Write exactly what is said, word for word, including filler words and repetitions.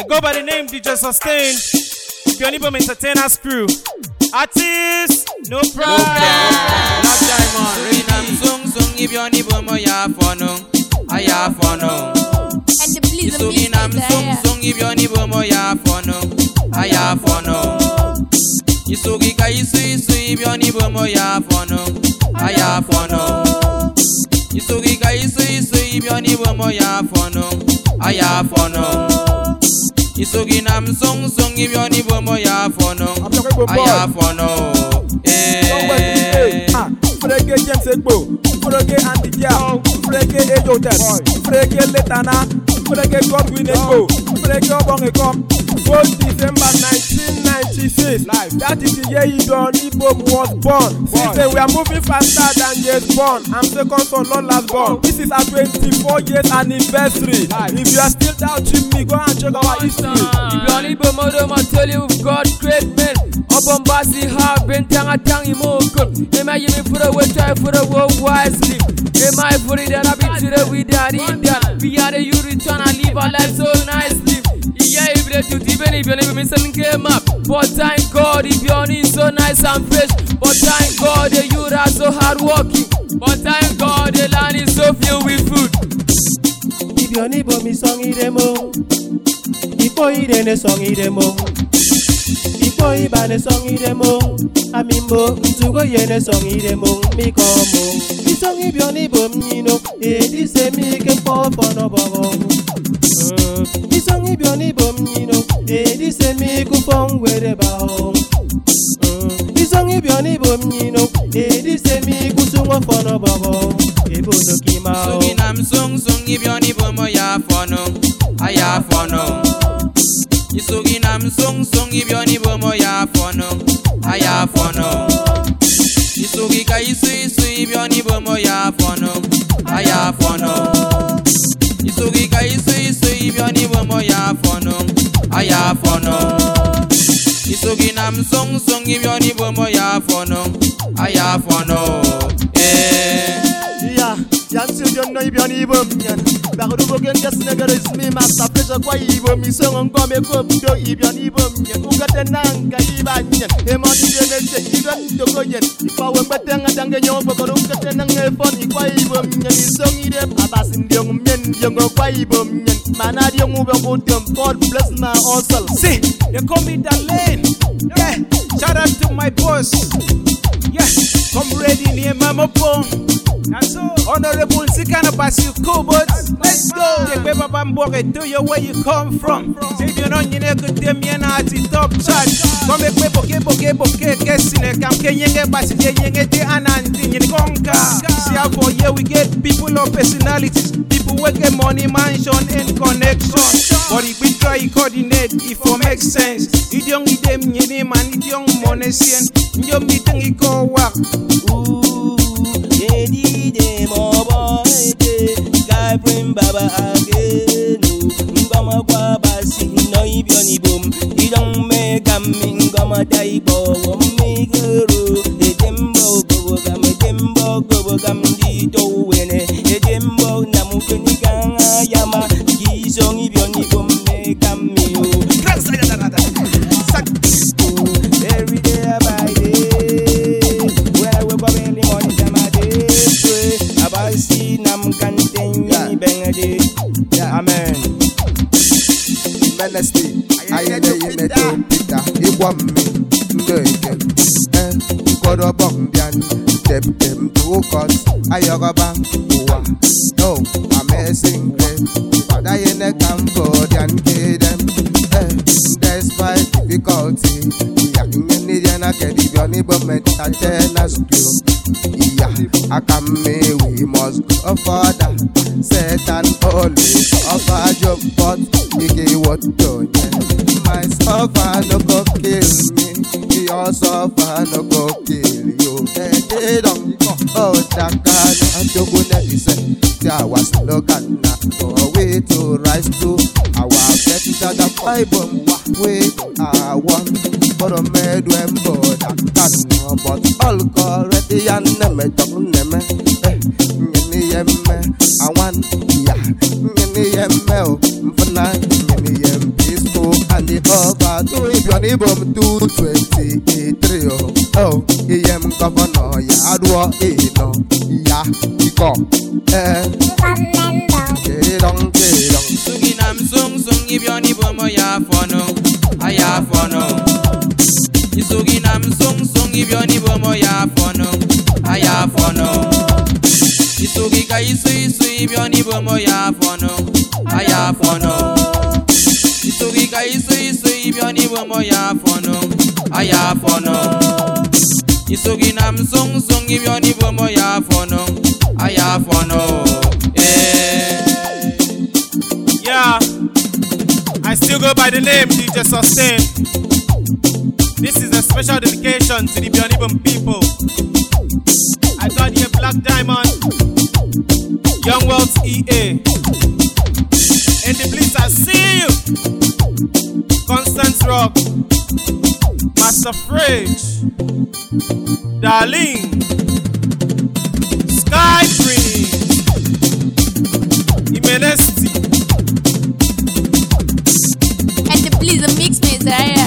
I go by the name D J Sustain. Pionibum Entertainers Crew. Artist, no problem. Black Diamond, Rinam Sung Sung, if you're Nibum, I have for no. I have for no. And the please So Rinam Sung Sung, if you're Nibum, I have for no. I have for no. Isugi Kaisu, if you're Nibum, I have for no. I have for no. Isugi Kaisu, if you're Nibum, I have for no. I have for no. Isugi nam song song if you need more ya for no. I have for no. Eh. Ah, Frege James Egbo, Frege Andy Dia, Frege Ejo Test, Frege Letana, Frege Godwin Egbo, Frege Obong Ekom. fourth December nineteen ninety-six. Live. That is the year Idon Ibom was born. Since then we are moving faster than years born. I'm second son, not last born. This is our twenty-four years anniversary. Live. If you are still doubting me, go and check our history. Idon Ibom, I tell you, we've got great men. Obombasi have been tanga tangi moko. Am I even for a way try for a world wisely? Am I for it that I be to the we daddy that we are the you return and live our life so nicely. Yeah, if they do even if you never miss something came up. But thank God if you're so nice and fresh. But thank God the youth are so hardworking. But thank God the land is so filled with food. If you're neighbor me song i demo. If you eat a song i demo. If you ban a song i demo. Amimbo to go yen a song i demo. Me come. Me song if you're neighbor me no. It is a me can fall for no bongo. Isong ibioni bom yino, edi se mi kufong wede bao. Isong ibioni bom yino, edi se mi kusungo fono babo. Ebo no kima. Sugi nam sung sung ibioni bom ya fono, aya fono. Isugi nam sung sung ibioni bom ya fono, aya fono. Isugi ka isu isu ibioni bom ya fono, aya fono. Isugi ka isu isu ibioni bomo ya fono, aya fono. Isugi nam song song ibioni bomo ya fono, aya fono. Eh. Yeah, yansu jono ibioni bomyan. Barudu bogen jas negara ismi masa pressure kwa ibo mi song ngome ko do ibioni bomyan. Ugate nanga ibanyan. Emoni jenete iban to koyen. Ipawe betanga dange nyobo ko ugate nanga phone ikwa ibomyan isong ide abasin diong men diong kwa ibomyan. Mana diong ube ko dem God bless my hustle. See, they call me Darlene. Yeah, shout out to my boss. Yeah, come ready near Mama Pong. That's all. Honorable Sikana Basu Kubot. Let's go. Take paper bamboke to you where you come from. Say you know you need to them you know it's top chat. Come make me boke boke boke kesine kam kenyenge basi kenyenge te ananti ni konka. See how for here we get people of personalities. People work a money mansion and connection. But if we try coordinate, if it makes sense. It young with them yeni man, it young money sien. You meeting it go work. Ooh, yeah, di de mo boy de. Guy bring baba again. Ngoma kwa basi no ibioni boom. It don't make a mingoma daibo. Me guru, a dembo go gam, a dembo go gam di do wene. A dembo namukuni ganga yama. Gizong ibioni boom me gam you. Every day by day, when I wake up early morning, time I day pray. About see nam canting me bang a day. Amen. Ministry, I am the metal Peter. It want me, American. And got a bong down, step them to cause I have a bang. No, amazing great. But I ain't a Cambodian kid. Despite difficulty, yeah, Indiana can be on the moment and tell us to. Yeah, I come me, we must go further. Satan always offer job, but he gave what to my suffer no go kill me, your suffer no go kill you. They don't oh, that God, I'm to go never say, there was no God, no way to rise to our get to the Bible. Wait, I want for a maid when board I can't know but all correct and never don't never I want yeah for nine peaceful Ibiani Bum two twenty-three. Oh, I am governor. Ya adwo eno. Ya iko. Eh. Kedong kedong. Isugi nam sung sung ibioni bomo ya fono. Aya fono. Isugi nam sung sung ibioni bomo ya fono. Aya fono. Isugi ka isu isu ibioni bomo ya fono. Aya fono. Isugi ka isu isu ibioni bomo ya fono. Aya fono. Isugi nam sung sung ibioni bomo ya fono. Aya fono. Eh. Yeah, I still go by the name D J Sustain. This is a special dedication to the Bionibum people. I got here Black Diamond, Young Wealth E A, and the Bliss, I see you. Constance Rock, Master Fridge, Darlene, Sky Green, Imenesti. And the please mix me, Zaya.